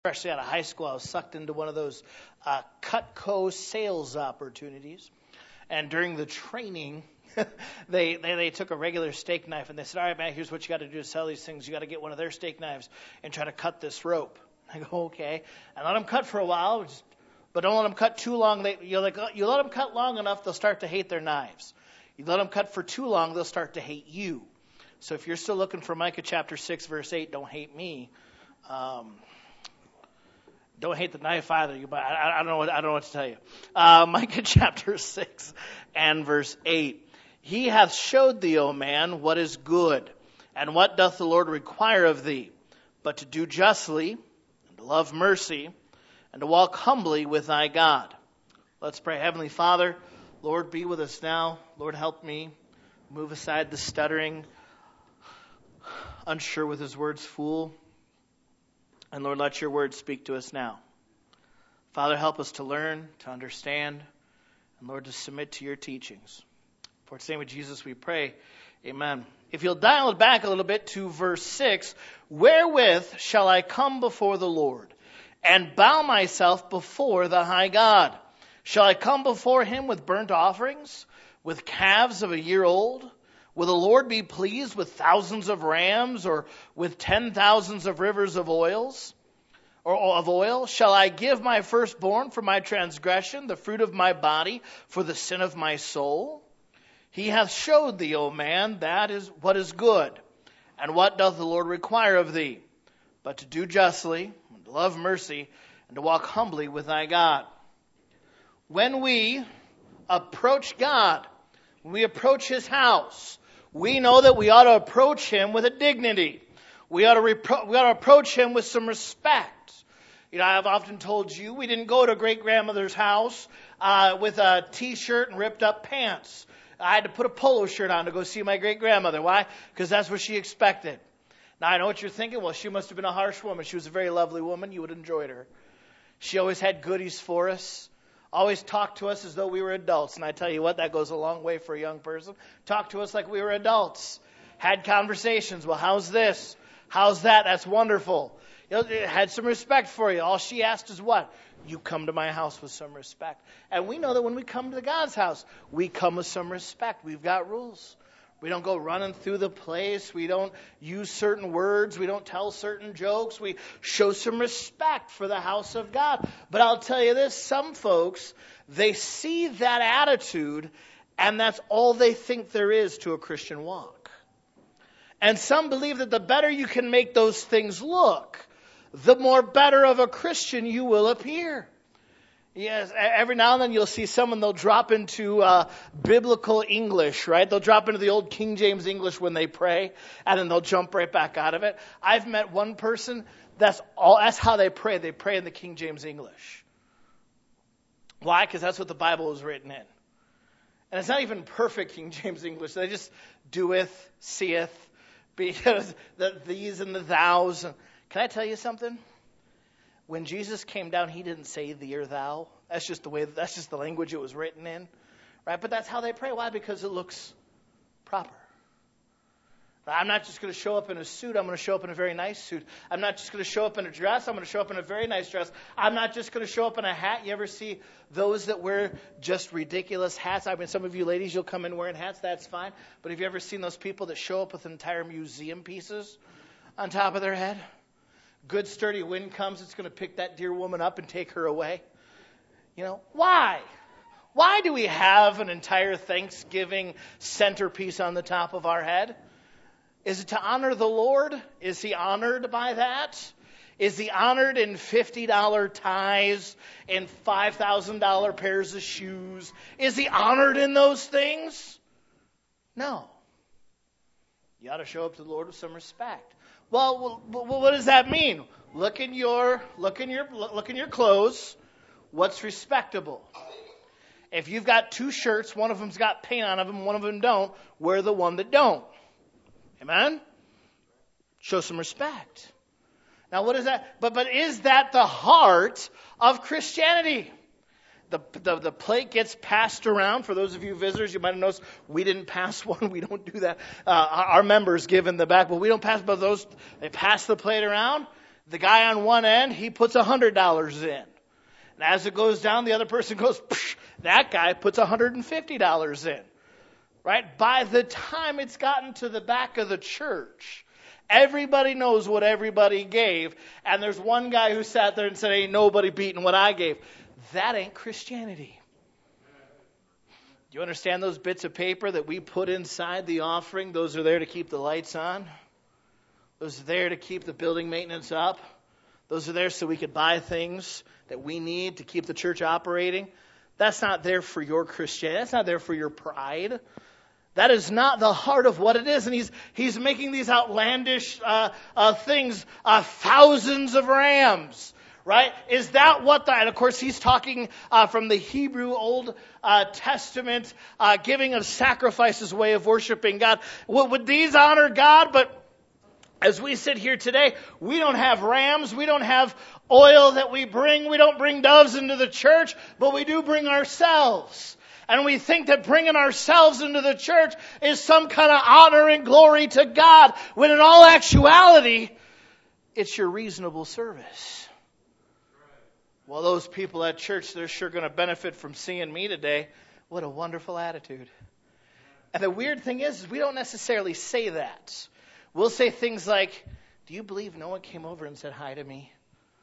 Freshly out of high school, I was sucked into one of those Cutco sales opportunities. And during the training, they took a regular steak knife and they said, all right, man, here's what you got to do to sell these things. You got to get one of their steak knives and try to cut this rope. I go, okay. And let them cut for a while, but don't let them cut too long. You let them cut long enough, they'll start to hate their knives. You let them cut for too long, they'll start to hate you. So if you're still looking for Micah chapter 6, verse 8, don't hate me. Don't hate the knife either. I don't know what to tell you. Micah chapter 6 and verse 8. He hath showed thee, O man, what is good, and what doth the Lord require of thee, but to do justly, and to love mercy, and to walk humbly with thy God. Let's pray. Heavenly Father, Lord, be with us now. Lord, help me. Move aside the stuttering, unsure with his words, fool. And Lord, let your word speak to us now. Father, help us to learn, to understand, and Lord, to submit to your teachings. For the name of Jesus we pray. Amen. If you'll dial it back a little bit to verse 6, wherewith shall I come before the Lord, and bow myself before the high God? Shall I come before him with burnt offerings, with calves of a year old? Will the Lord be pleased with thousands of rams, or with 10,000s of rivers of oil? Shall I give my firstborn for my transgression, the fruit of my body for the sin of my soul? He hath showed thee, O man, that is what is good. And what doth the Lord require of thee? But to do justly, and to love mercy, and to walk humbly with thy God. When we approach God, when we approach his house, we know that we ought to approach him with a dignity. We ought to approach him with some respect. You know, I've often told you we didn't go to great-grandmother's house with a T-shirt and ripped up pants. I had to put a polo shirt on to go see my great-grandmother. Why? Because that's what she expected. Now, I know what you're thinking. Well, she must have been a harsh woman. She was a very lovely woman. You would have enjoyed her. She always had goodies for us. Always talked to us as though we were adults. And I tell you what, that goes a long way for a young person. Talk to us like we were adults. Had conversations. Well, how's this? How's that? That's wonderful. You know, had some respect for you. All she asked is what? You come to my house with some respect. And we know that when we come to God's house, we come with some respect. We've got rules. We don't go running through the place. We don't use certain words. We don't tell certain jokes. We show some respect for the house of God. But I'll tell you this, some folks, they see that attitude, and that's all they think there is to a Christian walk. And some believe that the better you can make those things look, the more better of a Christian you will appear. Yes, every now and then you'll see someone, they'll drop into biblical English, right? They'll drop into the old King James English when they pray, and then they'll jump right back out of it. I've met one person, that's how they pray. They pray in the King James English. Why? Because that's what the Bible is written in. And it's not even perfect King James English. They just doeth, seeth, because the these and the thous. Can I tell you something? When Jesus came down, he didn't say thee or thou. That's just the language it was written in. Right? But that's how they pray. Why? Because it looks proper. I'm not just going to show up in a suit. I'm going to show up in a very nice suit. I'm not just going to show up in a dress. I'm going to show up in a very nice dress. I'm not just going to show up in a hat. You ever see those that wear just ridiculous hats? I mean, some of you ladies, you'll come in wearing hats. That's fine. But have you ever seen those people that show up with entire museum pieces on top of their head? Good sturdy wind comes, it's going to pick that dear woman up and take her away. You know, why? Why do we have an entire Thanksgiving centerpiece on the top of our head? Is it to honor the Lord? Is he honored by that? Is he honored in $50 ties and $5,000 pairs of shoes? Is he honored in those things? No. You ought to show up to the Lord with some respect. Well, what does that mean? Look in your clothes. What's respectable? If you've got two shirts, one of them's got paint on them, one of them don't, wear the one that don't. Amen? Show some respect. Now, what is that? But is that the heart of Christianity? The plate gets passed around. For those of you visitors, you might have noticed we didn't pass one. We don't do that. Our members give in the back, but we don't pass. But those, they pass the plate around. The guy on one end, he puts $100 in. And as it goes down, the other person goes, psh, that guy puts $150 in. Right? By the time it's gotten to the back of the church, everybody knows what everybody gave. And there's one guy who sat there and said, ain't nobody beating what I gave. That ain't Christianity. Do you understand those bits of paper that we put inside the offering? Those are there to keep the lights on. Those are there to keep the building maintenance up. Those are there so we could buy things that we need to keep the church operating. That's not there for your Christianity. That's not there for your pride. That is not the heart of what it is. And he's making these outlandish things, thousands of rams. Right? Is that what and of course he's talking from the Hebrew Old Testament, giving of sacrifices, way of worshiping God. Would these honor God? But as we sit here today, we don't have rams, we don't have oil that we don't bring doves into the church, but we do bring ourselves. And we think that bringing ourselves into the church is some kind of honor and glory to God, when in all actuality, it's your reasonable service. Well, those people at church, they're sure going to benefit from seeing me today. What a wonderful attitude. And the weird thing is we don't necessarily say that. We'll say things like, do you believe no one came over and said hi to me?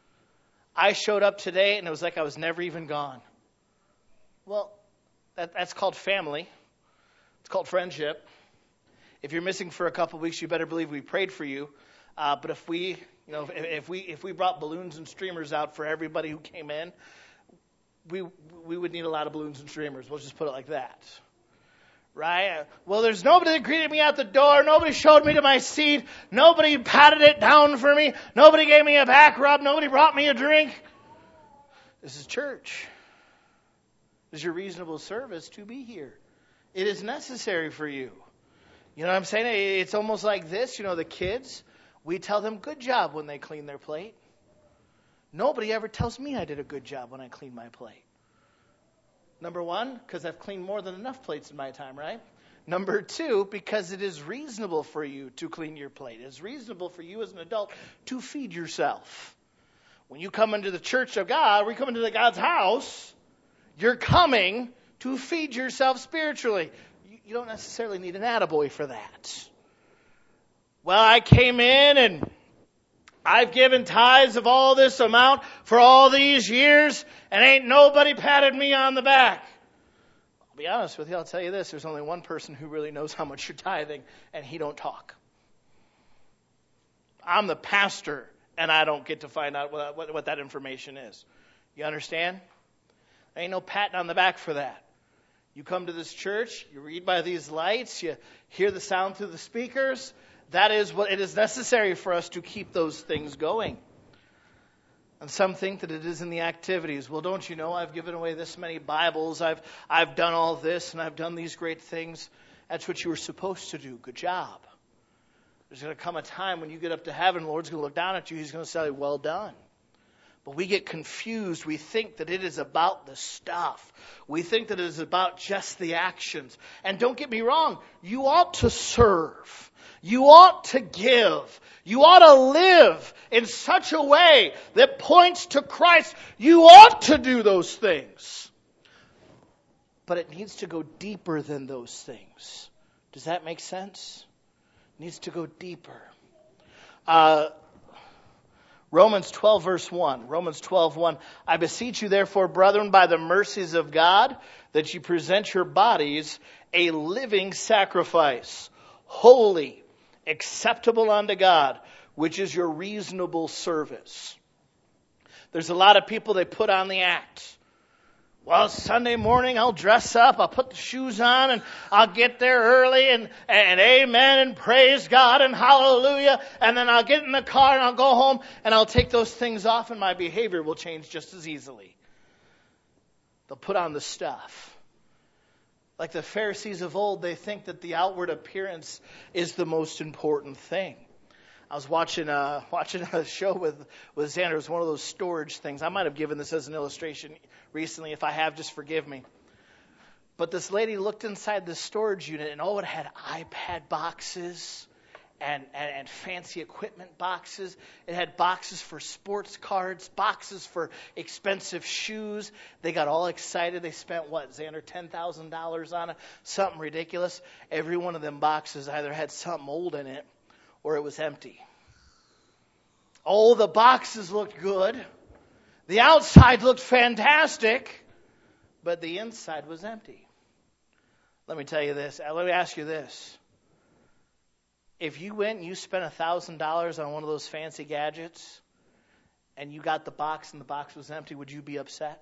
I showed up today and it was like I was never even gone. Well, that's called family. It's called friendship. If you're missing for a couple of weeks, you better believe we prayed for you. But if we brought balloons and streamers out for everybody who came in, we would need a lot of balloons and streamers. We'll just put it like that. Right? Well, there's nobody that greeted me at the door. Nobody showed me to my seat. Nobody patted it down for me. Nobody gave me a back rub. Nobody brought me a drink. This is church. This is your reasonable service to be here. It is necessary for you. You know what I'm saying? It's almost like this. The kids, we tell them good job when they clean their plate. Nobody ever tells me I did a good job when I clean my plate. Number one, because I've cleaned more than enough plates in my time, right? Number two, because it is reasonable for you to clean your plate. It's reasonable for you as an adult to feed yourself. When you come into the church of God, when you come into God's house, you're coming to feed yourself spiritually. You don't necessarily need an attaboy for that. Well, I came in and I've given tithes of all this amount for all these years, and ain't nobody patted me on the back. I'll be honest with you, I'll tell you this, there's only one person who really knows how much you're tithing, and he don't talk. I'm the pastor, and I don't get to find out what that information is. You understand? There ain't no patting on the back for that. You come to this church, you read by these lights, you hear the sound through the speakers. That is what it is necessary for us to keep those things going. And some think that it is in the activities. Well, don't you know, I've given away this many Bibles, I've done all this, and I've done these great things. That's what you were supposed to do. Good job. There's going to come a time when you get up to heaven, the Lord's going to look down at you, He's going to say, well done. But we get confused. We think that it is about the stuff. We think that it is about just the actions. And don't get me wrong, you ought to serve. You ought to give. You ought to live in such a way that points to Christ. You ought to do those things. But it needs to go deeper than those things. Does that make sense? It needs to go deeper. Romans 12, verse 1. Romans 12:1. I beseech you, therefore, brethren, by the mercies of God, that you present your bodies a living sacrifice, holy, acceptable unto God, which is your reasonable service. There's a lot of people, they put on the act. Well, Sunday morning, I'll dress up, I'll put the shoes on, and I'll get there early, and amen, and praise God, and hallelujah, and then I'll get in the car, and I'll go home, and I'll take those things off, and my behavior will change just as easily. They'll put on the stuff. Like the Pharisees of old, they think that the outward appearance is the most important thing. I was watching a show with Xander. It was one of those storage things. I might have given this as an illustration recently. If I have, just forgive me. But this lady looked inside the storage unit, and it had iPad boxes and fancy equipment boxes. It had boxes for sports cards, boxes for expensive shoes. They got all excited. They spent, Xander, $10,000 on it? Something ridiculous. Every one of them boxes either had something old in it or it was empty. Oh, the boxes looked good. The outside looked fantastic, but the inside was empty. Let me tell you this. Let me ask you this. If you went and you spent $1,000 on one of those fancy gadgets and you got the box and the box was empty, would you be upset?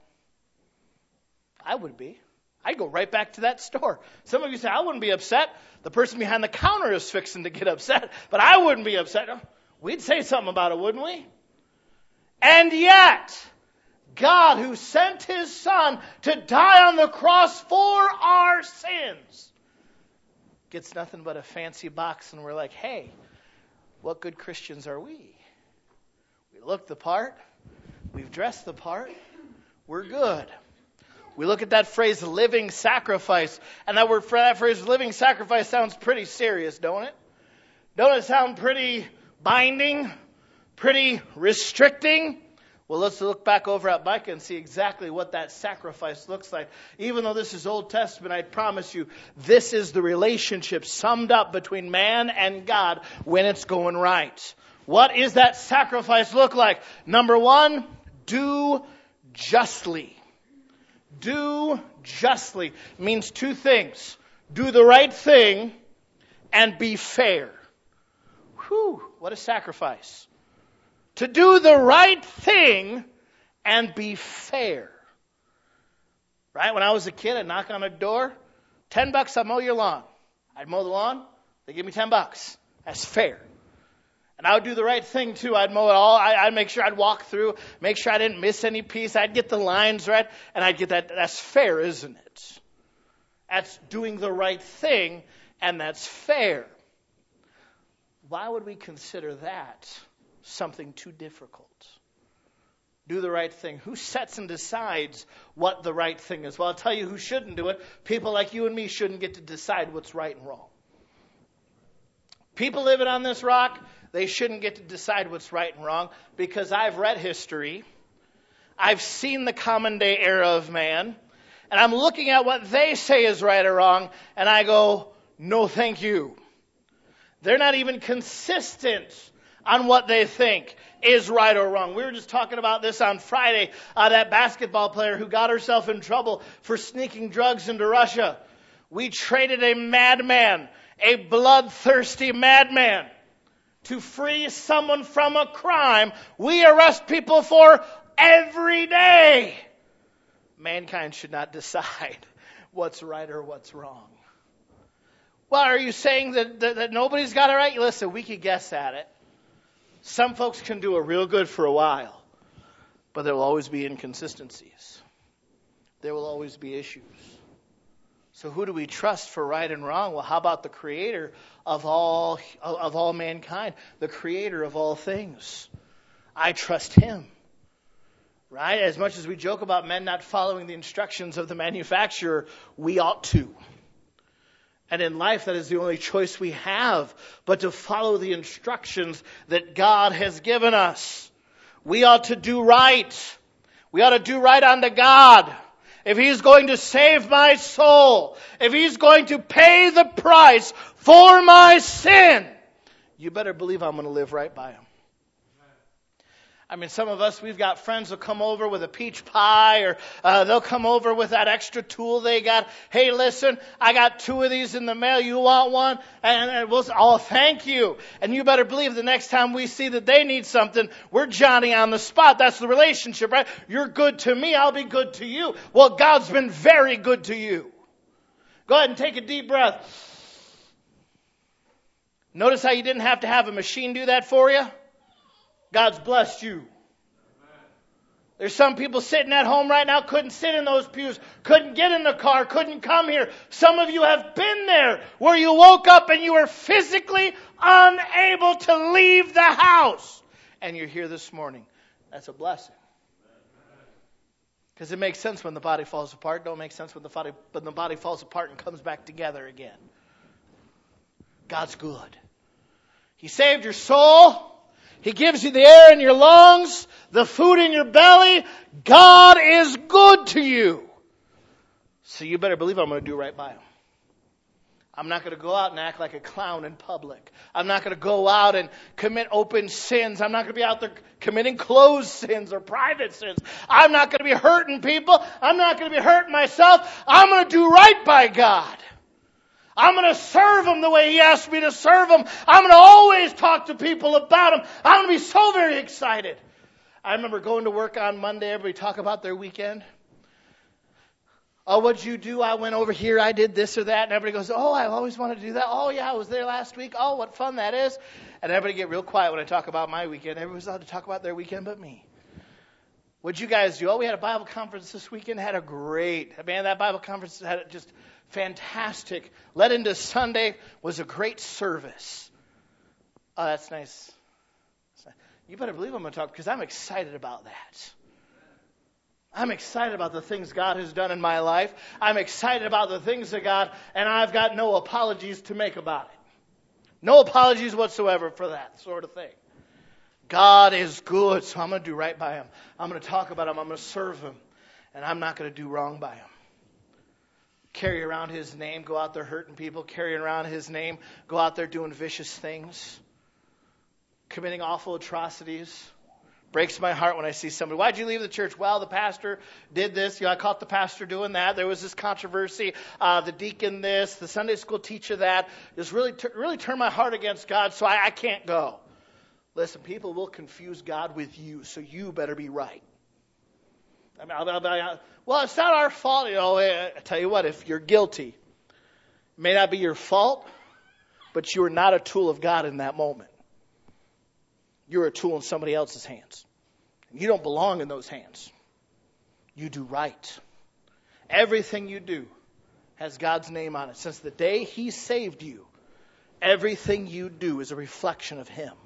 I would be. I'd go right back to that store. Some of you say, I wouldn't be upset. The person behind the counter is fixing to get upset, but I wouldn't be upset. We'd say something about it, wouldn't we? And yet, God, who sent His Son to die on the cross for our sins, gets nothing but a fancy box, and we're like, hey, what good Christians are we? We look the part. We've dressed the part. We're good. We look at that phrase, living sacrifice, and that phrase, living sacrifice, sounds pretty serious, don't it? Don't it sound pretty binding, pretty restricting? Well, let's look back over at Micah and see exactly what that sacrifice looks like. Even though this is Old Testament, I promise you, this is the relationship summed up between man and God when it's going right. What is that sacrifice look like? Number one, do justly. Do justly means two things. Do the right thing and be fair. Whew, what a sacrifice. To do the right thing and be fair. Right? When I was a kid, I'd knock on a door. $10, I'll mow your lawn. I'd mow the lawn. They give me $10. That's fair. And I would do the right thing too. I'd mow it all. I'd make sure I'd walk through, make sure I didn't miss any piece. I'd get the lines right, and I'd get that. That's fair, isn't it? That's doing the right thing, and that's fair. Why would we consider that something too difficult? Do the right thing. Who sets and decides what the right thing is? Well, I'll tell you who shouldn't do it. People like you and me shouldn't get to decide what's right and wrong. People living on this rock, they shouldn't get to decide what's right and wrong, because I've read history. I've seen the common day era of man, and I'm looking at what they say is right or wrong, and I go, no thank you. They're not even consistent on what they think is right or wrong. We were just talking about this on Friday, that basketball player who got herself in trouble for sneaking drugs into Russia. We traded a madman, a bloodthirsty madman, to free someone from a crime we arrest people for every day. Mankind should not decide what's right or what's wrong. Well, are you saying that nobody's got it right? Listen, we could guess at it. Some folks can do it real good for a while, but there will always be inconsistencies. There will always be issues. So who do we trust for right and wrong? Well, how about the creator of all mankind, the creator of all things? I trust him. Right? As much as we joke about men not following the instructions of the manufacturer, we ought to. And in life, that is the only choice we have, but to follow the instructions that God has given us. We ought to do right. We ought to do right unto God. If He's going to save my soul, if He's going to pay the price for my sin, you better believe I'm going to live right by Him. I mean, some of us, we've got friends who'll come over with a peach pie, or they'll come over with that extra tool they got. Hey, listen, I got 2 of these in the mail. You want one? And we'll say, oh, thank you. And you better believe the next time we see that they need something, we're Johnny on the spot. That's the relationship, right? You're good to me, I'll be good to you. Well, God's been very good to you. Go ahead and take a deep breath. Notice how you didn't have to have a machine do that for you? God's blessed you. There's some people sitting at home right now, couldn't sit in those pews, couldn't get in the car, couldn't come here. Some of you have been there where you woke up and you were physically unable to leave the house. And you're here this morning. That's a blessing. Because it makes sense when the body falls apart. Don't make sense when the body falls apart and comes back together again. God's good. He saved your soul. He gives you the air in your lungs, the food in your belly. God is good to you. So you better believe I'm going to do right by him. I'm not going to go out and act like a clown in public. I'm not going to go out and commit open sins. I'm not going to be out there committing closed sins or private sins. I'm not going to be hurting people. I'm not going to be hurting myself. I'm going to do right by God. I'm going to serve him the way he asked me to serve him. I'm going to always talk to people about him. I'm going to be so very excited. I remember going to work on Monday. Everybody talk about their weekend. Oh, what'd you do? I went over here. I did this or that. And everybody goes, oh, I always wanted to do that. Oh, yeah, I was there last week. Oh, what fun that is. And everybody get real quiet when I talk about my weekend. Everybody's allowed to talk about their weekend but me. What'd you guys do? Oh, we had a Bible conference this weekend. Had a great, man, that Bible conference had just fantastic. Led into Sunday was a great service. Oh, that's nice. You better believe I'm going to talk because I'm excited about that. I'm excited about the things God has done in my life. I'm excited about the things of God, and I've got no apologies to make about it. No apologies whatsoever for that sort of thing. God is good, so I'm going to do right by him. I'm going to talk about him. I'm going to serve him, and I'm not going to do wrong by him. Carry around his name, go out there hurting people. Carrying around his name, go out there doing vicious things. Committing awful atrocities. Breaks my heart when I see somebody. Why'd you leave the church? Well, the pastor did this. I caught the pastor doing that. There was this controversy. The deacon this. The Sunday school teacher that. Just really turned my heart against God, so I can't go. Listen, people will confuse God with you, so you better be right. I mean, well, it's not our fault. I tell you what, if you're guilty, it may not be your fault, but you are not a tool of God in that moment. You're a tool in somebody else's hands. You don't belong in those hands. You do right. Everything you do has God's name on it. Since the day he saved you, everything you do is a reflection of him.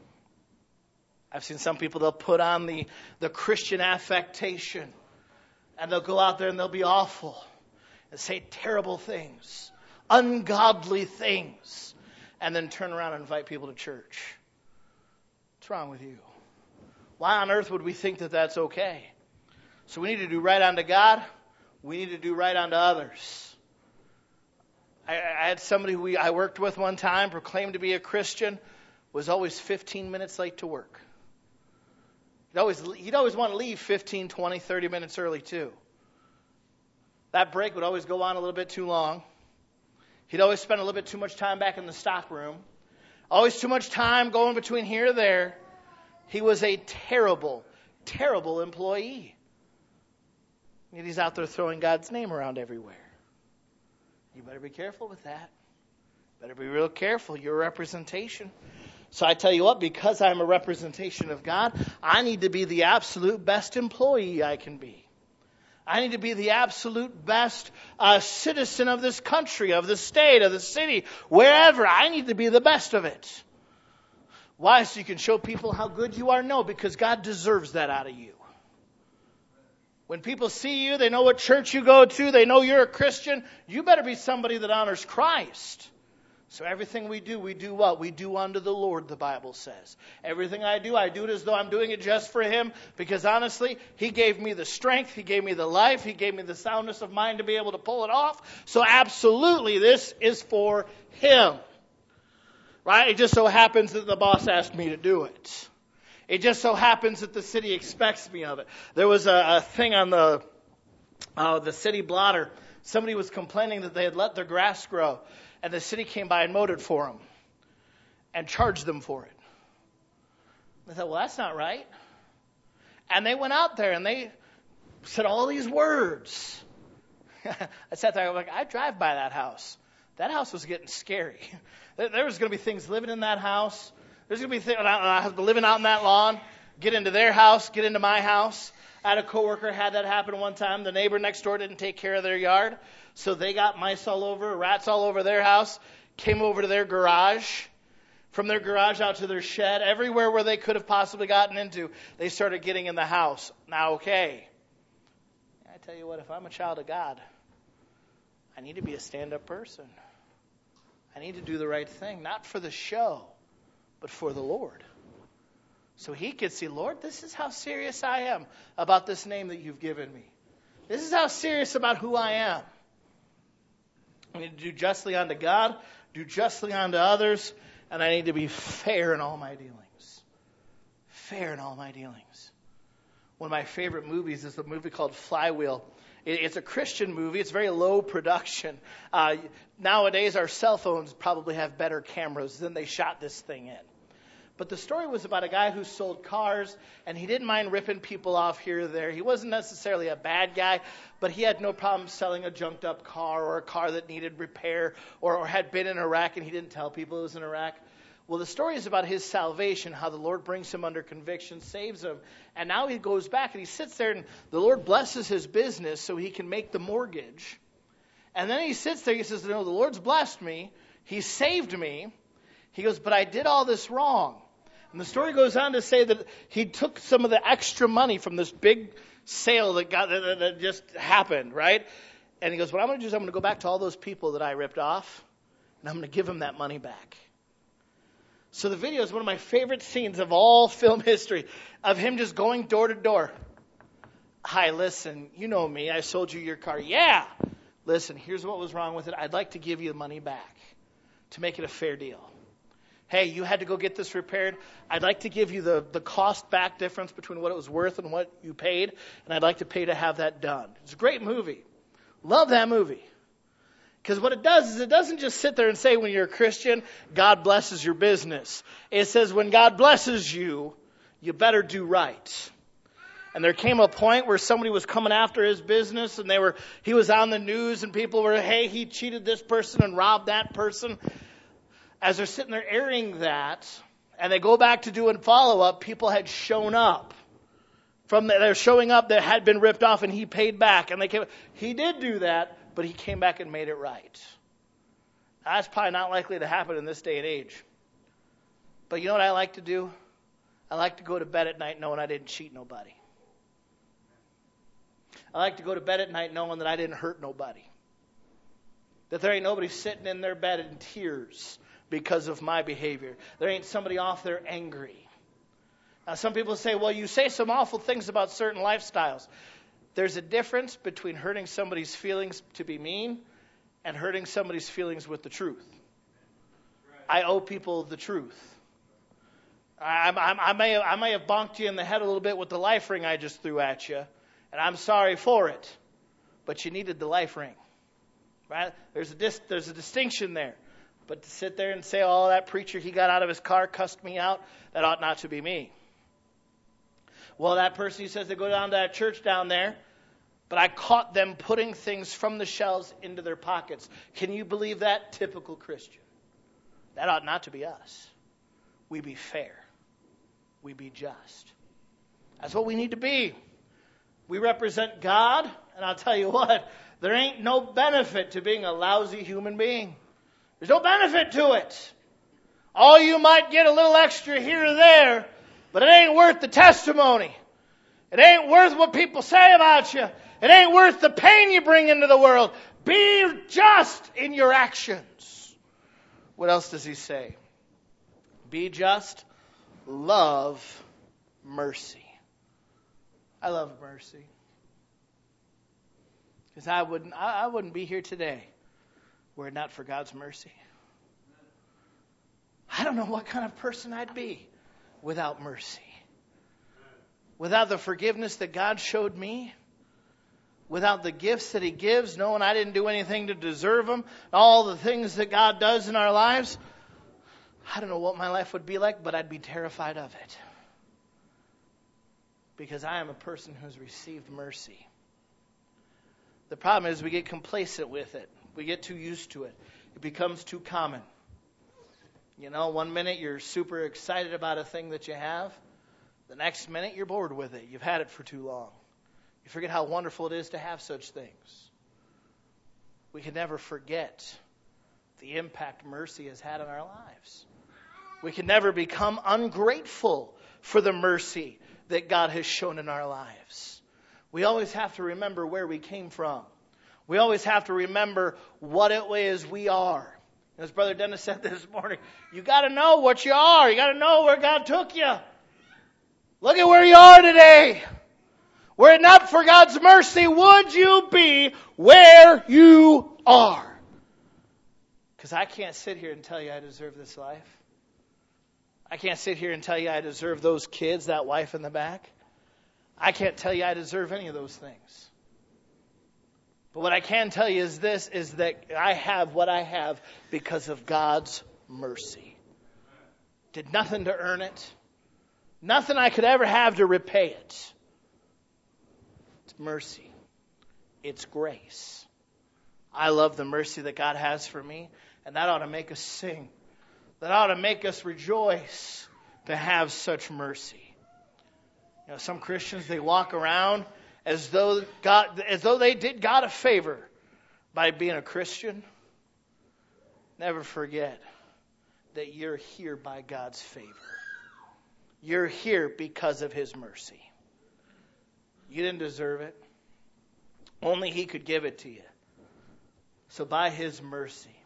I've seen some people, they'll put on the Christian affectation, and they'll go out there and they'll be awful and say terrible things, ungodly things, and then turn around and invite people to church. What's wrong with you? Why on earth would we think that that's okay? So we need to do right unto God. We need to do right unto others. I had somebody who I worked with one time, proclaimed to be a Christian, was always 15 minutes late to work. He'd always want to leave 15, 20, 30 minutes early too. That break would always go on a little bit too long. He'd always spend a little bit too much time back in the stock room. Always too much time going between here and there. He was a terrible, terrible employee. Yet he's out there throwing God's name around everywhere. You better be careful with that. Better be real careful. You're a representation. So I tell you what, because I'm a representation of God, I need to be the absolute best employee I can be. I need to be the absolute best citizen of this country, of the state, of the city, wherever. I need to be the best of it. Why? So you can show people how good you are? No, because God deserves that out of you. When people see you, they know what church you go to, they know you're a Christian, you better be somebody that honors Christ. So everything we do what? We do unto the Lord, the Bible says. Everything I do it as though I'm doing it just for him. Because honestly, he gave me the strength, he gave me the life, he gave me the soundness of mind to be able to pull it off. So absolutely, this is for him. Right? It just so happens that the boss asked me to do it. It just so happens that the city expects me of it. There was a thing on the city blotter. Somebody was complaining that they had let their grass grow. And the city came by and mowed it for them and charged them for it. I thought, well, that's not right. And they went out there and they said all these words. I sat there, I'm like, I drive by that house. That house was getting scary. There was going to be things living in that house. There's going to be things living out in that lawn. Get into their house, get into my house. I had a coworker had that happen one time. The neighbor next door didn't take care of their yard. So they got mice all over, rats all over their house, came over to their garage, from their garage out to their shed, everywhere where they could have possibly gotten into, they started getting in the house. Now, okay, I tell you what, if I'm a child of God, I need to be a stand-up person. I need to do the right thing, not for the show, but for the Lord. So he could see, Lord, this is how serious I am about this name that you've given me. This is how serious about who I am. I need to do justly unto God, do justly unto others, and I need to be fair in all my dealings. Fair in all my dealings. One of my favorite movies is a movie called Flywheel. It's a Christian movie. It's very low production. Nowadays, our cell phones probably have better cameras than they shot this thing in. But the story was about a guy who sold cars, and he didn't mind ripping people off here or there. He wasn't necessarily a bad guy, but he had no problem selling a junked up car or a car that needed repair or had been in Iraq, and he didn't tell people it was in Iraq. Well, the story is about his salvation, how the Lord brings him under conviction, saves him, and now he goes back and he sits there, and the Lord blesses his business so he can make the mortgage. And then he sits there, he says, no, the Lord's blessed me, he saved me. He goes, but I did all this wrong. And the story goes on to say that he took some of the extra money from this big sale that just happened, right? And he goes, what I'm going to do is I'm going to go back to all those people that I ripped off, and I'm going to give them that money back. So the video is one of my favorite scenes of all film history, of him just going door to door. Hi, listen, you know me. I sold you your car. Yeah. Listen, here's what was wrong with it. I'd like to give you the money back to make it a fair deal. Hey, you had to go get this repaired. I'd like to give you the cost back difference between what it was worth and what you paid, and I'd like to pay to have that done. It's a great movie. Love that movie. Because what it does is it doesn't just sit there and say when you're a Christian, God blesses your business. It says when God blesses you, you better do right. And there came a point where somebody was coming after his business, and he was on the news, and people were, hey, he cheated this person and robbed that person. As they're sitting there airing that, and they go back to doing follow-up, people had shown up. They're showing up that had been ripped off, and he paid back. And he did do that, but he came back and made it right. That's probably not likely to happen in this day and age. But you know what I like to do? I like to go to bed at night knowing I didn't cheat nobody. I like to go to bed at night knowing that I didn't hurt nobody. That there ain't nobody sitting in their bed in tears because of my behavior. There ain't somebody off there angry. Now, some people say, well, you say some awful things about certain lifestyles. There's a difference between hurting somebody's feelings to be mean and hurting somebody's feelings with the truth. I owe people the truth. I may have bonked you in the head a little bit with the life ring I just threw at you, and I'm sorry for it. But you needed the life ring. Right? There's a distinction there. But to sit there and say, oh, that preacher, he got out of his car, cussed me out, that ought not to be me. Well, that person who says they go down to that church down there, but I caught them putting things from the shelves into their pockets. Can you believe that? Typical Christian. That ought not to be us. We be fair. We be just. That's what we need to be. We represent God, and I'll tell you what, there ain't no benefit to being a lousy human being. There's no benefit to it. All you might get a little extra here or there, but it ain't worth the testimony. It ain't worth what people say about you. It ain't worth the pain you bring into the world. Be just in your actions. What else does he say? Be just. Love mercy. I love mercy. Because I wouldn't be here today were it not for God's mercy. I don't know what kind of person I'd be without mercy. Without the forgiveness that God showed me. Without the gifts that He gives, knowing I didn't do anything to deserve them. All the things that God does in our lives. I don't know what my life would be like, but I'd be terrified of it. Because I am a person who's received mercy. The problem is we get complacent with it. We get too used to it. It becomes too common. You know, one minute you're super excited about a thing that you have. The next minute you're bored with it. You've had it for too long. You forget how wonderful it is to have such things. We can never forget the impact mercy has had on our lives. We can never become ungrateful for the mercy that God has shown in our lives. We always have to remember where we came from. We always have to remember what it is we are As Brother Dennis said this morning, you got to know what you are. You got to know where God took you. Look at where you are today. Were it not for God's mercy, would you be where you are? Because I can't sit here and tell you I deserve this life. I can't sit here and tell you I deserve those kids, that wife in the back. I can't tell you I deserve any of those things. But what I can tell you is this, is that I have what I have because of God's mercy. Did nothing to earn it. Nothing I could ever have to repay it. It's mercy. It's grace. I love the mercy that God has for me, and that ought to make us sing. That ought to make us rejoice to have such mercy. You know, some Christians, they walk around as though they did God a favor by being a Christian. Never forget that you're here by God's favor. You're here because of His mercy. You didn't deserve it. Only He could give it to you. So by His mercy.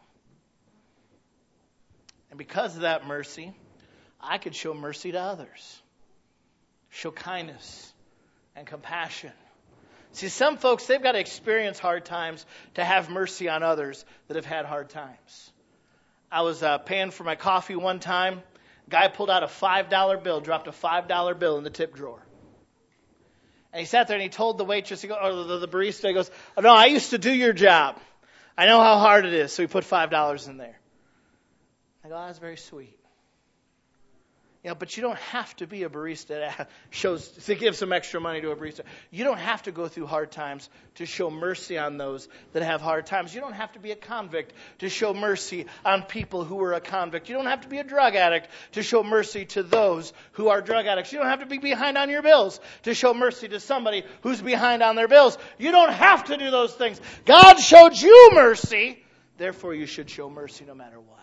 And because of that mercy, I could show mercy to others. Show kindness and compassion. See, some folks, they've got to experience hard times to have mercy on others that have had hard times. I was paying for my coffee one time. Guy pulled out a $5 bill, dropped a $5 bill in the tip drawer. And he sat there and he told the waitress, or the barista, he goes, "Oh, no, I used to do your job. I know how hard it is." So he put $5 in there. I go, "Oh, that's very sweet." You know, but you don't have to be a barista to give some extra money to a barista. You don't have to go through hard times to show mercy on those that have hard times. You don't have to be a convict to show mercy on people who are a convict. You don't have to be a drug addict to show mercy to those who are drug addicts. You don't have to be behind on your bills to show mercy to somebody who's behind on their bills. You don't have to do those things. God showed you mercy, therefore you should show mercy no matter what.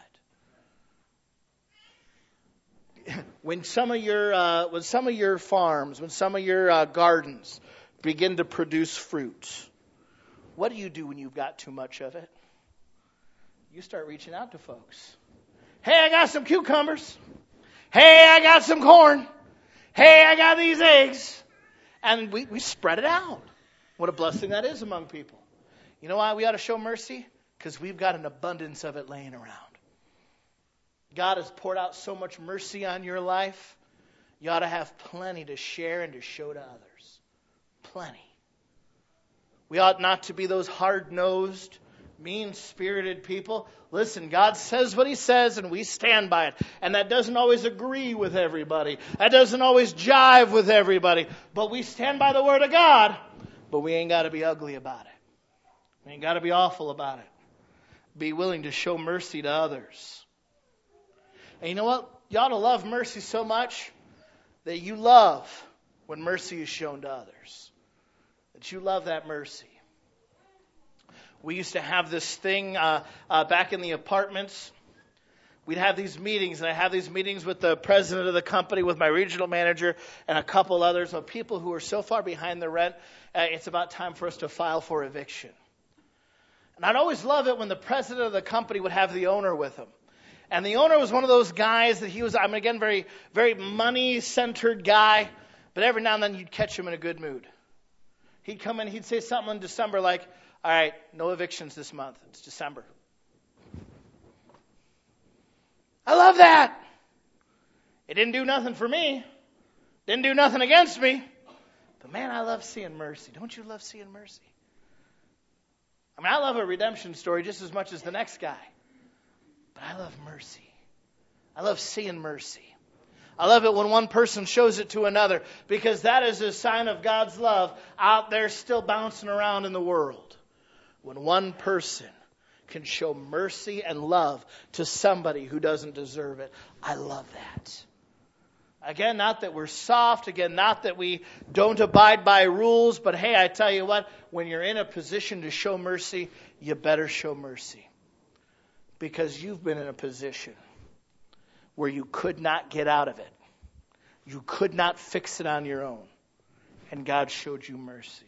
When some of your farms, when some of your gardens begin to produce fruit, what do you do when you've got too much of it? You start reaching out to folks. "Hey, I got some cucumbers. Hey, I got some corn. Hey, I got these eggs." And we spread it out. What a blessing that is among people. You know why we ought to show mercy? Because we've got an abundance of it laying around. God has poured out so much mercy on your life, you ought to have plenty to share and to show to others. Plenty. We ought not to be those hard-nosed, mean-spirited people. Listen, God says what He says, and we stand by it. And that doesn't always agree with everybody. That doesn't always jive with everybody. But we stand by the Word of God. But we ain't got to be ugly about it. We ain't got to be awful about it. Be willing to show mercy to others. And you know what? You ought to love mercy so much that you love when mercy is shown to others. That you love that mercy. We used to have this thing back in the apartments. We'd have these meetings, and I have these meetings with the president of the company, with my regional manager, and a couple others of people who are so far behind the rent, it's about time for us to file for eviction. And I'd always love it when the president of the company would have the owner with him. And the owner was one of those guys that he was, again, very, very money-centered guy. But every now and then you'd catch him in a good mood. He'd come in, he'd say something in December like, "All right, no evictions this month. It's December." I love that. It didn't do nothing for me. Didn't do nothing against me. But man, I love seeing mercy. Don't you love seeing mercy? I love a redemption story just as much as the next guy. But I love mercy. I love seeing mercy. I love it when one person shows it to another, because that is a sign of God's love out there still bouncing around in the world. When one person can show mercy and love to somebody who doesn't deserve it. I love that. Again, not that we're soft. Again, not that we don't abide by rules. But hey, I tell you what, when you're in a position to show mercy, you better show mercy. Because you've been in a position where you could not get out of it. You could not fix it on your own. And God showed you mercy.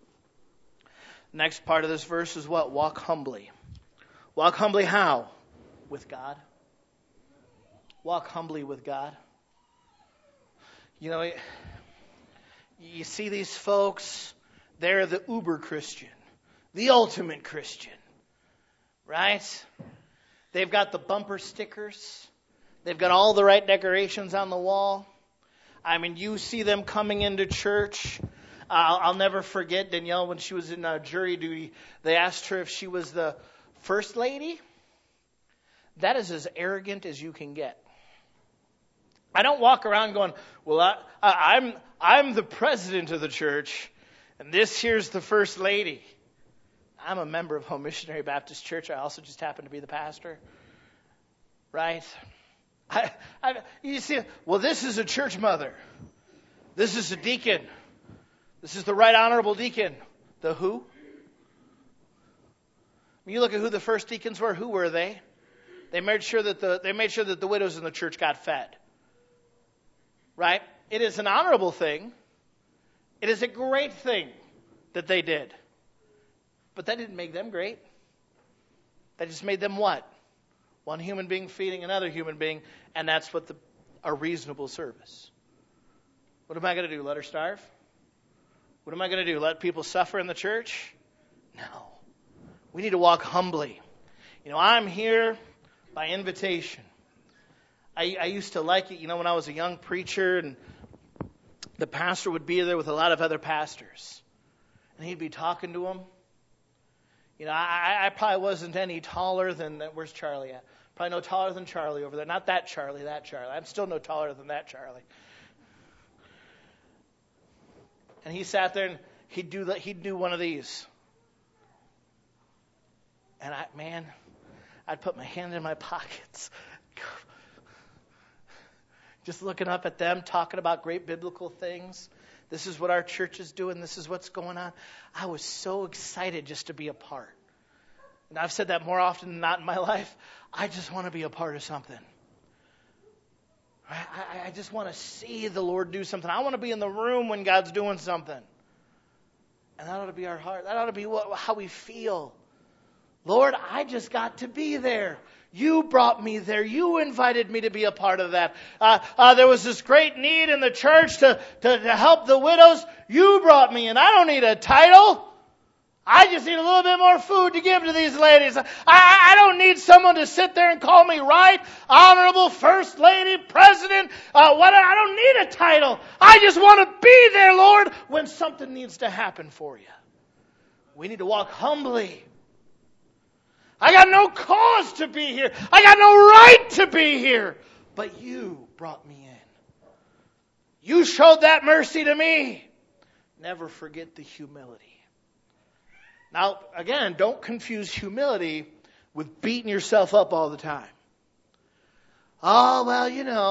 Next part of this verse is what? Walk humbly. Walk humbly how? with God. Walk humbly with God. You know, you see these folks, they're the uber Christian, the ultimate Christian, right? They've got the bumper stickers. They've got all the right decorations on the wall. I mean, you see them coming into church. I'll never forget Danielle when she was in jury duty. They asked her if she was the first lady. That is as arrogant as you can get. I don't walk around going, well, I'm the president of the church, and this here's the first lady. I'm a member of Home Missionary Baptist Church. I also just happen to be the pastor. Right? You see, well, this is a church mother. This is a deacon. This is the right honorable deacon. The who? When you look at who the first deacons were, who were they? They made sure that the widows in the church got fed. Right? It is an honorable thing. It is a great thing that they did. But that didn't make them great. That just made them what? One human being feeding another human being, and that's what a reasonable service. What am I going to do? Let her starve? What am I going to do? Let people suffer in the church? No. We need to walk humbly. You know, I'm here by invitation. I used to like it, when I was a young preacher, and the pastor would be there with a lot of other pastors. And he'd be talking to them. I probably wasn't any taller than, where's Charlie at? Probably no taller than Charlie over there. Not that Charlie, that Charlie. I'm still no taller than that Charlie. And he sat there and he'd do one of these. And I'd put my hand in my pockets. Just looking up at them, talking about great biblical things. This is what our church is doing. This is what's going on. I was so excited just to be a part. And I've said that more often than not in my life. I just want to be a part of something. I just want to see the Lord do something. I want to be in the room when God's doing something. And that ought to be our heart. That ought to be how we feel. Lord, I just got to be there. You brought me there. You invited me to be a part of that. There was this great need in the church to help the widows. You brought me in. I don't need a title. I just need a little bit more food to give to these ladies. I don't need someone to sit there and call me right, honorable, first lady, president, whatever. I don't need a title. I just want to be there, Lord, when something needs to happen for you. We need to walk humbly. I got no cause to be here. I got no right to be here. But you brought me in. You showed that mercy to me. Never forget the humility. Now, again, don't confuse humility with beating yourself up all the time. Oh, well,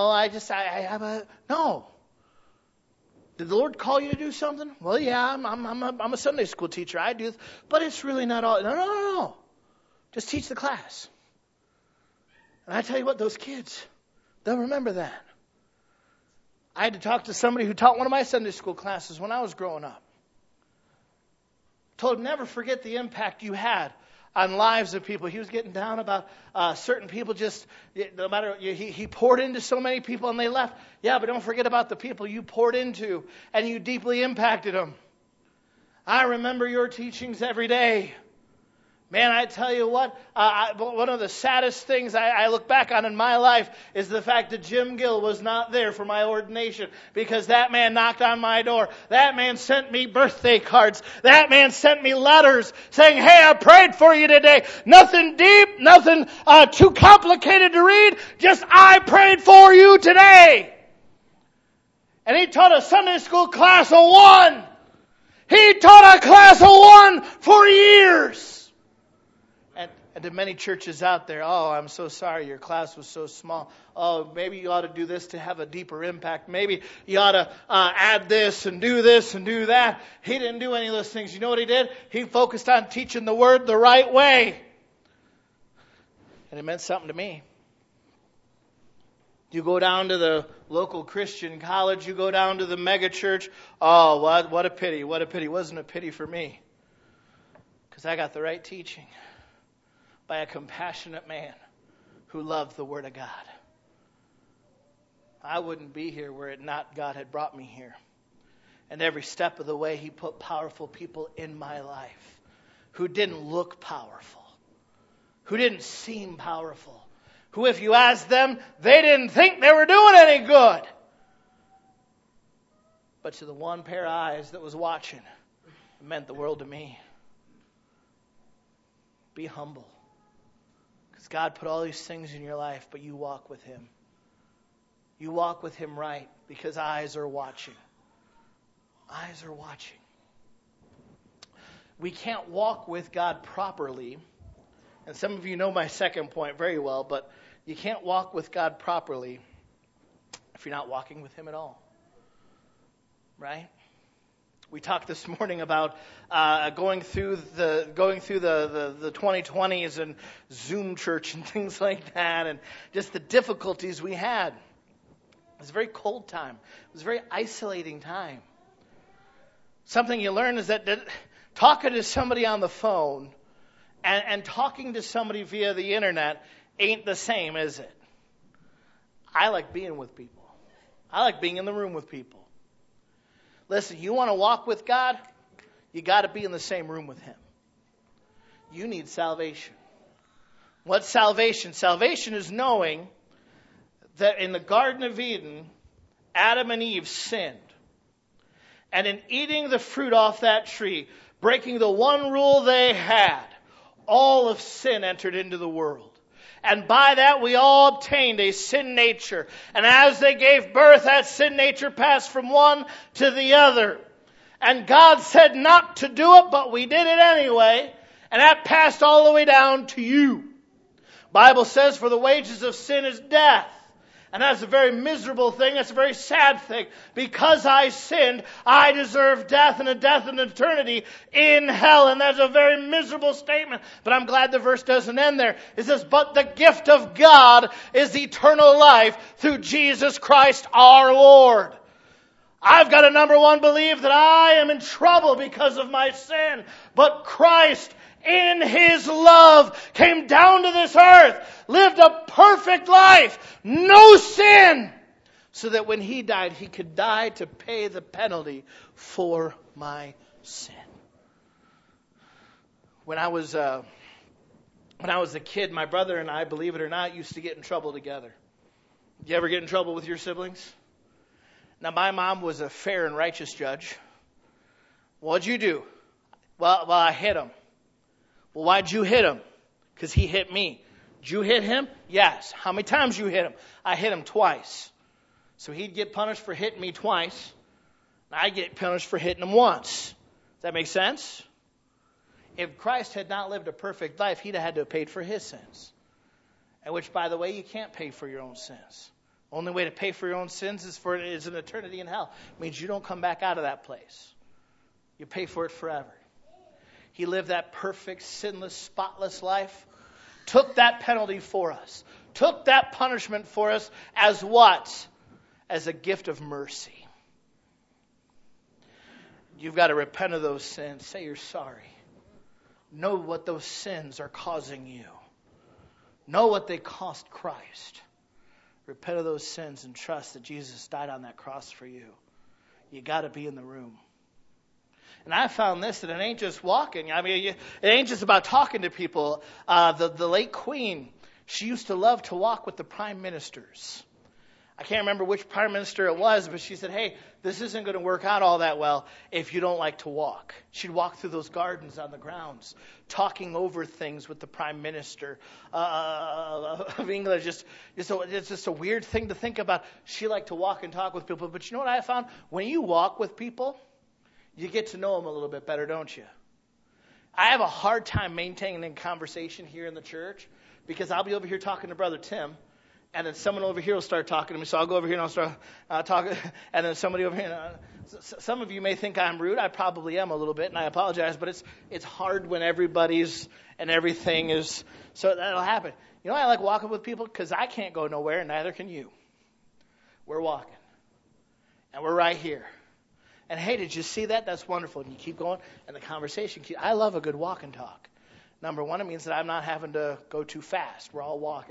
no. Did the Lord call you to do something? Well, yeah, I'm a Sunday school teacher. I do, but it's really not all. No. Just teach the class. And I tell you what, those kids, they'll remember that. I had to talk to somebody who taught one of my Sunday school classes when I was growing up. Told him, never forget the impact you had on lives of people. He was getting down about certain people no matter, he poured into so many people and they left. Yeah, but don't forget about the people you poured into and you deeply impacted them. I remember your teachings every day. Man, I tell you what, one of the saddest things I look back on in my life is the fact that Jim Gill was not there for my ordination, because that man knocked on my door. That man sent me birthday cards. That man sent me letters saying, hey, I prayed for you today. Nothing deep, nothing too complicated to read. Just I prayed for you today. And he taught a Sunday school class of 1. He taught a class of 1 for years. And to many churches out there, oh, I'm so sorry your class was so small. Oh, maybe you ought to do this to have a deeper impact. Maybe you ought to add this and do that. He didn't do any of those things. You know what he did? He focused on teaching the Word the right way. And it meant something to me. You go down to the local Christian college, you go down to the mega church. Oh, what a pity, what a pity. It wasn't a pity for me, because I got the right teaching by a compassionate man who love the Word of God. I wouldn't be here were it not God had brought me here. And every step of the way, He put powerful people in my life who didn't look powerful, who didn't seem powerful, who, if you asked them, they didn't think they were doing any good. But to the one pair of eyes that was watching, it meant the world to me. Be humble. Because God put all these things in your life, but you walk with Him. You walk with Him right because eyes are watching. Eyes are watching. We can't walk with God properly. And some of you know my second point very well, but you can't walk with God properly if you're not walking with Him at all. Right? We talked this morning about going through the 2020s and Zoom church and things like that, and just the difficulties we had. It was a very cold time. It was a very isolating time. Something you learn is that talking to somebody on the phone and talking to somebody via the internet ain't the same, is it? I like being with people. I like being in the room with people. Listen, you want to walk with God, you got to be in the same room with Him. You need salvation. What's salvation? Salvation is knowing that in the Garden of Eden, Adam and Eve sinned. And in eating the fruit off that tree, breaking the one rule they had, all of sin entered into the world. And by that we all obtained a sin nature. And as they gave birth, that sin nature passed from one to the other. And God said not to do it, but we did it anyway. And that passed all the way down to you. Bible says, for the wages of sin is death. And that's a very miserable thing. That's a very sad thing. Because I sinned, I deserve death and a death in eternity in hell. And that's a very miserable statement. But I'm glad the verse doesn't end there. It says, but the gift of God is eternal life through Jesus Christ our Lord. I've got to, number one, believe that I am in trouble because of my sin. But Christ, in His love, came down to this earth, lived a perfect life, no sin, so that when He died, He could die to pay the penalty for my sin. When I was a kid, my brother and I, believe it or not, used to get in trouble together. Did you ever get in trouble with your siblings? Now, my mom was a fair and righteous judge. What'd you do? Well, I hit him. Well, why'd you hit him? Because he hit me. Did you hit him? Yes. How many times you hit him? I hit him twice. So he'd get punished for hitting me twice. And I'd get punished for hitting him once. Does that make sense? If Christ had not lived a perfect life, He'd have had to have paid for His sins. And which, by the way, you can't pay for your own sins. Only way to pay for your own sins is an eternity in hell. It means you don't come back out of that place. You pay for it forever. He lived that perfect, sinless, spotless life. Took that penalty for us. Took that punishment for us as what? As a gift of mercy. You've got to repent of those sins. Say you're sorry. Know what those sins are causing you. Know what they cost Christ. Repent of those sins and trust that Jesus died on that cross for you. You got to be in the room. And I found this, that it ain't just walking. I mean, it ain't just about talking to people. The late Queen, she used to love to walk with the prime ministers. I can't remember which prime minister it was, but she said, hey, this isn't going to work out all that well if you don't like to walk. She'd walk through those gardens on the grounds, talking over things with the prime minister of England. It's just a weird thing to think about. She liked to walk and talk with people. But you know what I found? When you walk with people, you get to know them a little bit better, don't you? I have a hard time maintaining a conversation here in the church because I'll be over here talking to Brother Tim, and then someone over here will start talking to me. So I'll go over here and I'll start talking, and then somebody over here. Some of you may think I'm rude. I probably am a little bit, and I apologize. But it's hard when everybody's and everything is. So that'll happen. You know why I like walking with people? Because I can't go nowhere, and neither can you. We're walking, and we're right here. And hey, did you see that? That's wonderful. And you keep going, and the conversation I love a good walk and talk. Number one, it means that I'm not having to go too fast. We're all walking.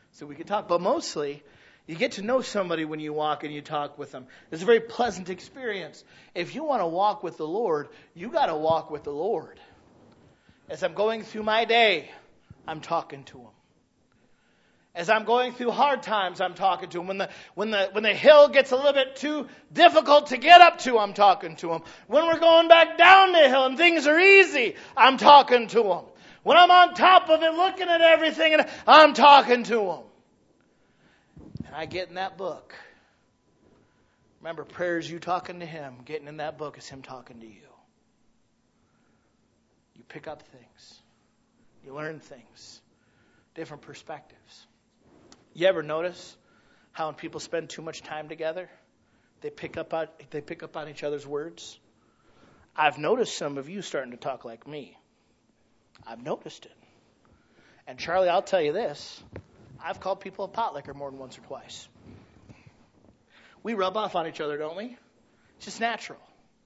So we can talk. But mostly, you get to know somebody when you walk and you talk with them. It's a very pleasant experience. If you want to walk with the Lord, you got to walk with the Lord. As I'm going through my day, I'm talking to Him. As I'm going through hard times, I'm talking to Him. When the hill gets a little bit too difficult to get up to, I'm talking to Him. When we're going back down the hill and things are easy, I'm talking to Him. When I'm on top of it looking at everything, and I'm talking to Him. And I get in that book. Remember, prayer is you talking to Him. Getting in that book is Him talking to you. You pick up things. You learn things. Different perspectives. You ever notice how when people spend too much time together, they pick up on each other's words? I've noticed some of you starting to talk like me. I've noticed it. And Charlie, I'll tell you this. I've called people a potlicker more than once or twice. We rub off on each other, don't we? It's just natural.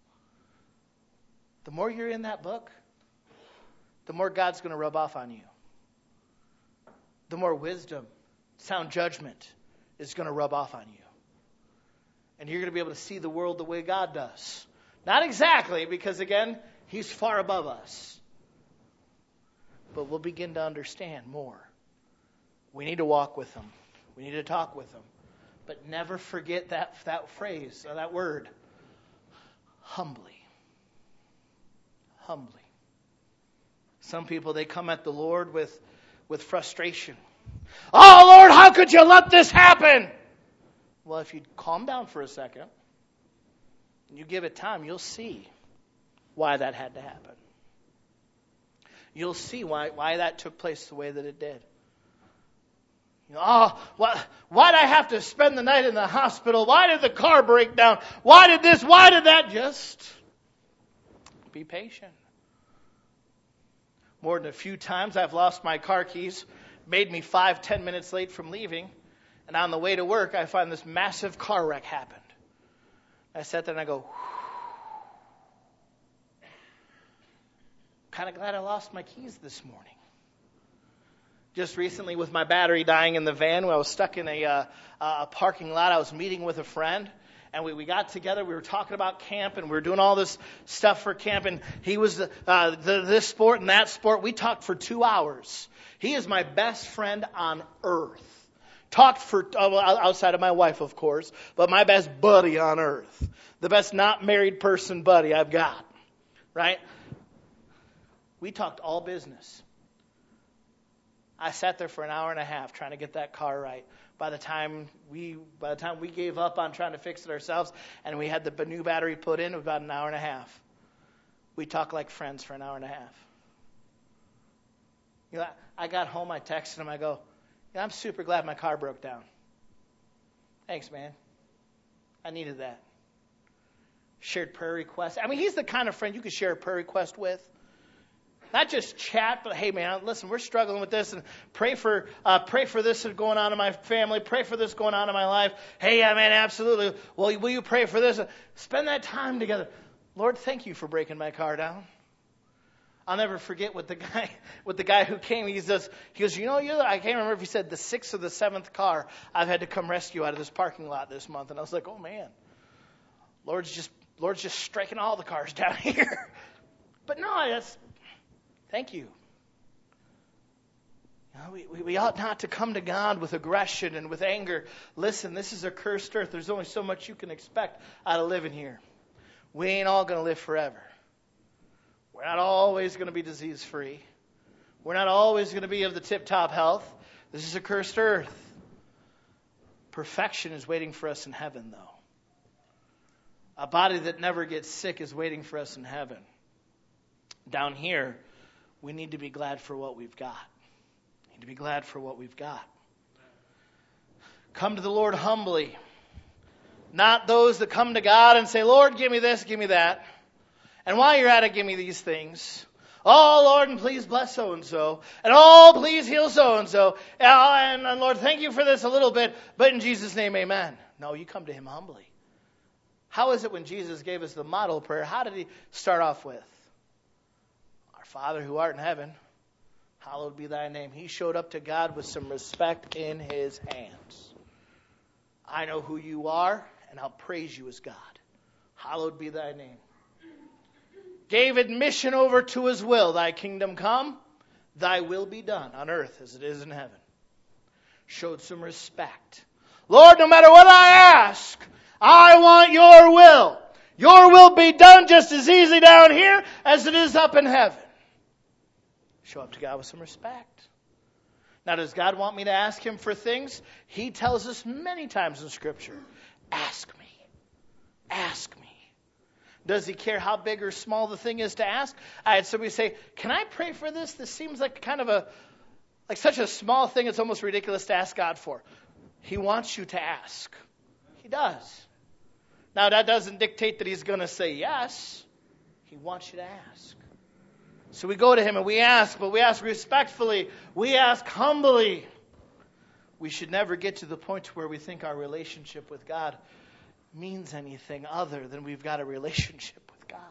The more you're in that book, the more God's going to rub off on you. The more wisdom, sound judgment is going to rub off on you. And you're going to be able to see the world the way God does. Not exactly, because again, He's far above us. But we'll begin to understand more. We need to walk with Him. We need to talk with Him. But never forget that phrase, or that word. Humbly. Humbly. Some people, they come at the Lord with frustration. Oh, Lord, how could you let this happen? Well, if you calm down for a second, and you give it time, you'll see why that had to happen. You'll see why that took place the way that it did. You know, why'd I have to spend the night in the hospital? Why did the car break down? Why did this? Why did that? Just be patient. More than a few times I've lost my car keys, made me 5-10 minutes late from leaving, and on the way to work I find this massive car wreck happened. I sat there and I go, kind of glad I lost my keys this morning. Just recently with my battery dying in the van, when I was stuck in a parking lot, I was meeting with a friend. And we got together, we were talking about camp, and we were doing all this stuff for camp. And he was this sport and that sport. We talked for 2 hours. He is my best friend on earth. Talked for, outside of my wife, of course, but my best buddy on earth. The best not married person buddy I've got. Right? We talked all business. I sat there for an hour and a half trying to get that car right. By the time we gave up on trying to fix it ourselves and we had the new battery put in, it was about an hour and a half. We talked like friends for an hour and a half. You know, I got home, I texted him, I go, I'm super glad my car broke down. Thanks, man. I needed that. Shared prayer requests. I mean, he's the kind of friend you could share a prayer request with. Not just chat, but hey, man, listen, we're struggling with this, and pray for this that's going on in my family. Pray for this going on in my life. Hey, yeah, man, absolutely. Well, will you pray for this? Spend that time together. Lord, thank you for breaking my car down. I'll never forget with the guy who came. He goes, you know, I can't remember if he said the 6th or the 7th car I've had to come rescue out of this parking lot this month, and I was like, oh man, Lord's just striking all the cars down here. But no, that's. Thank you. We ought not to come to God with aggression and with anger. Listen, this is a cursed earth. There's only so much you can expect out of living here. We ain't all going to live forever. We're not always going to be disease-free. We're not always going to be of the tip-top health. This is a cursed earth. Perfection is waiting for us in heaven, though. A body that never gets sick is waiting for us in heaven. Down here, we need to be glad for what we've got. We need to be glad for what we've got. Come to the Lord humbly. Not those that come to God and say, Lord, give me this, give me that. And while you're at it, give me these things. Oh, Lord, and please bless so-and-so. And oh, please heal so-and-so. And Lord, thank you for this a little bit, but in Jesus' name, amen. No, you come to Him humbly. How is it when Jesus gave us the model prayer? How did He start off with? Father who art in heaven, Hallowed be thy name. He showed up to God with some respect in his hands. I know who you are, and I'll praise you as God. Hallowed be thy name. Gave admission over to his will. Thy kingdom come, thy will be done on earth as it is in heaven. Showed some respect. Lord, no matter what I ask, I want your will. Your will be done just as easy down here as it is up in heaven. Show up to God with some respect. Now, does God want me to ask him for things? He tells us many times in Scripture, ask me. Ask me. Does he care how big or small the thing is to ask? I had somebody say, can I pray for this? This seems like kind of like such a small thing, it's almost ridiculous to ask God for. He wants you to ask. He does. Now, that doesn't dictate that he's going to say yes. He wants you to ask. So we go to him and we ask, but we ask respectfully. We ask humbly. We should never get to the point where we think our relationship with God means anything other than we've got a relationship with God.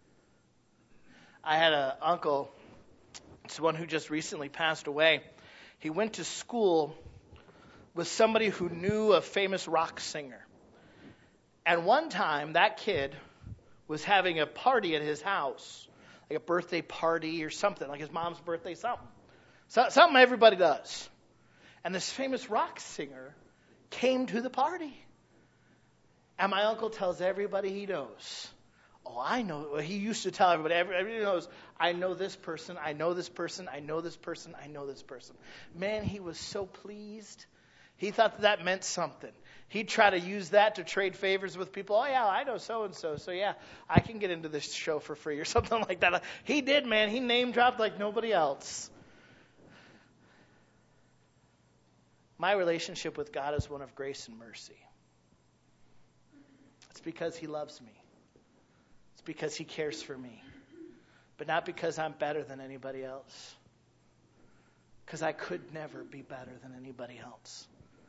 I had an uncle, it's one who just recently passed away. He went to school with somebody who knew a famous rock singer. And one time, that kid was having a party at his house, like a birthday party or something, like his mom's birthday, something. Something everybody does. And this famous rock singer came to the party. And my uncle tells everybody he knows, oh, I know. He used to tell everybody, everybody knows, I know this person, I know this person, I know this person, I know this person. Man, he was so pleased. He thought that meant something. He'd try to use that to trade favors with people. Oh, yeah, I know so-and-so. So, yeah, I can get into this show for free or something like that. He did, man. He name-dropped like nobody else. My relationship with God is one of grace and mercy. It's because he loves me. It's because he cares for me. But not because I'm better than anybody else. Because I could never be better than anybody else.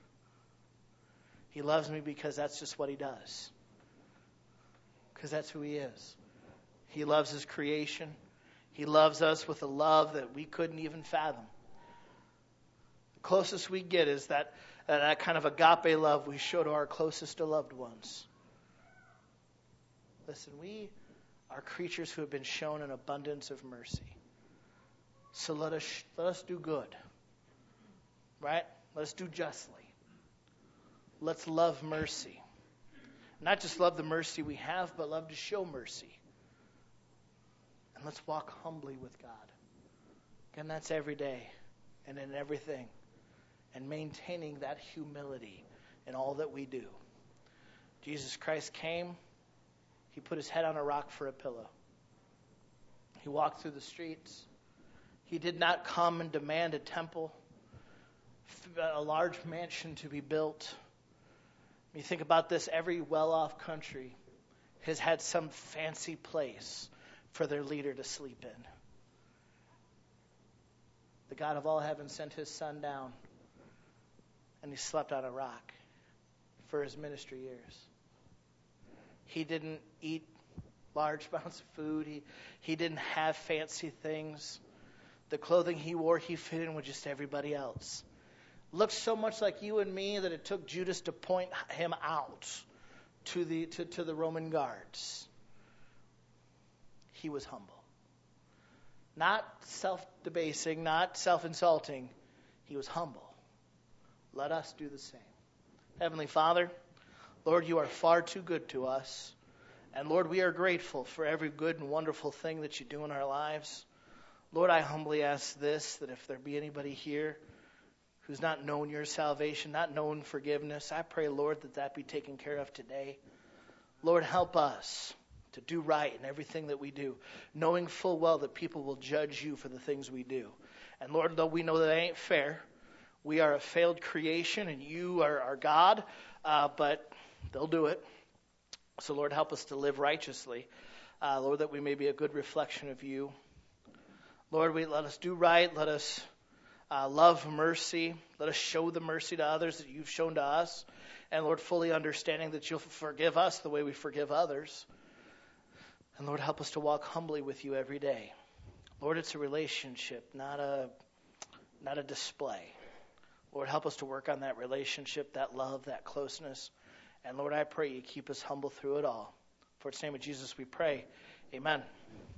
He loves me because that's just what he does. Because that's who he is. He loves his creation. He loves us with a love that we couldn't even fathom. The closest we get is that kind of agape love we show to our closest to loved ones. Listen, we are creatures who have been shown an abundance of mercy. So let us do good. Right? Let us do justly. Let's love mercy. Not just love the mercy we have, but love to show mercy. And let's walk humbly with God. And that's every day and in everything. And maintaining that humility in all that we do. Jesus Christ came. He put his head on a rock for a pillow. He walked through the streets. He did not come and demand a temple, a large mansion to be built. When you think about this, every well-off country has had some fancy place for their leader to sleep in. The God of all heaven sent his son down, and he slept on a rock for his ministry years. He didn't eat large amounts of food. He didn't have fancy things. The clothing he wore, he fit in with just everybody else. Looked so much like you and me that it took Judas to point him out to the Roman guards. He was humble. Not self-debasing, not self-insulting. He was humble. Let us do the same. Heavenly Father, Lord, you are far too good to us. And Lord, we are grateful for every good and wonderful thing that you do in our lives. Lord, I humbly ask this, that if there be anybody here who's not known your salvation, not known forgiveness, I pray, Lord, that be taken care of today. Lord, help us to do right in everything that we do, knowing full well that people will judge you for the things we do. And Lord, though we know that ain't fair, we are a failed creation and you are our God, but they'll do it. So Lord, help us to live righteously. Lord, that we may be a good reflection of you. Lord, let us do right. Let us love mercy. Let us show the mercy to others that you've shown to us. And Lord, fully understanding that you'll forgive us the way we forgive others. And Lord, help us to walk humbly with you every day. Lord, it's a relationship, not a not a display. Lord, help us to work on that relationship, that love, that closeness. And Lord, I pray you keep us humble through it all. For its name of Jesus we pray. Amen.